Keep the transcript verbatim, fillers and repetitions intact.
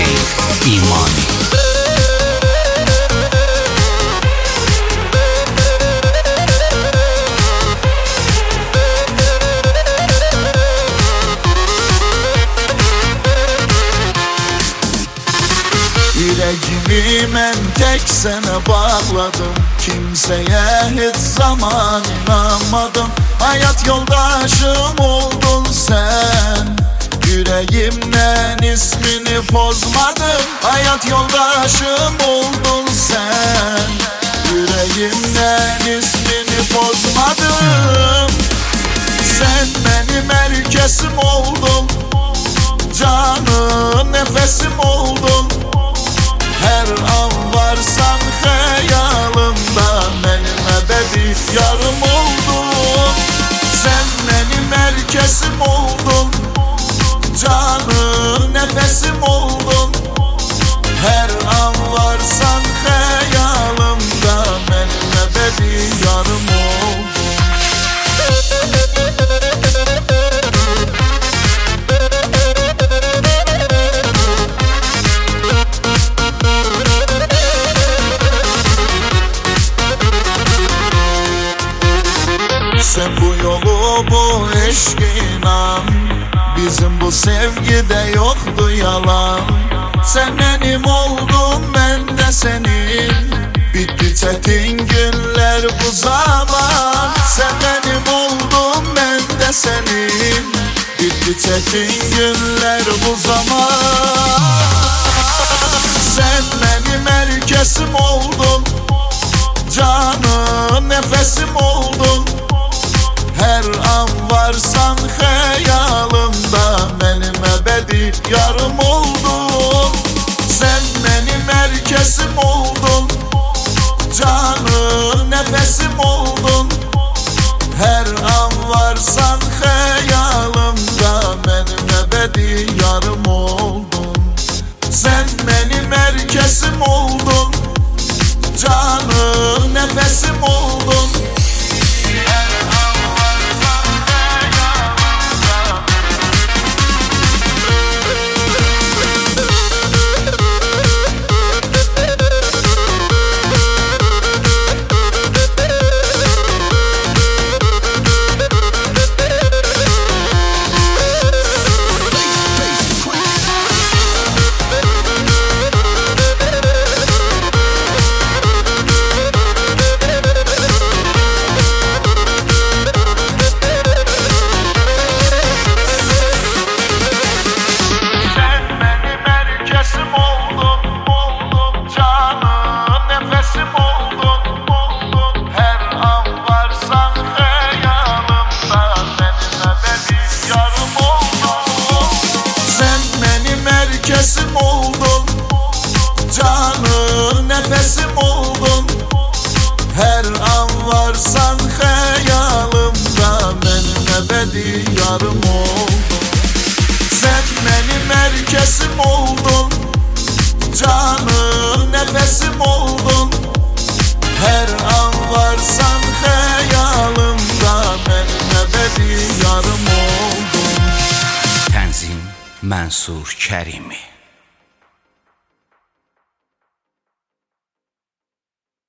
Hüseyn İmani. Yüreğimi mən tek sənə bağladım, kimseye hiç zaman inanmadım. Hayat yoldaşım oldun sen, yüreğimden ismini pozmadım. Hayat yoldaşım oldun sen, yüreğimden ismini pozmadım. Sen benim herkesim oldun, canım nefesim oldun. Her an varsan hayalımda, benim ebedi yarım oldun. Sen benim herkesim oldun, canım nefesim oldun. Her an varsan hayalımda, benim ebedi yarım oldun. Sen bu yolu bu eşk inan, bizim bu sevgide yoktu yalan. Sen benim oldun, ben de senin, bitti çetin günler bu zaman. Sen benim oldun, ben de senin, bitti çetin günler bu zaman. Sen benim herkesim oldun, canım nefesim oldun. Her an varsan hayalımda, benim ebedi yarım oldun. Sen benim herkesim oldun, canım nefesim oldun. Her an varsan hayalımda, benim ebedi yarım oldun. Sen benim herkesim oldun, canım nefesim oldun. Herkesim oldun, canım nefesim oldun. Her an varsan hayalımda, benim ebedi yarım oldun. Sen benim herkesim oldun, canım nefesim oldun. Her an varsan hayalımda, benim ebedi yarım oldun. Tənzim Mənsur Kərimi.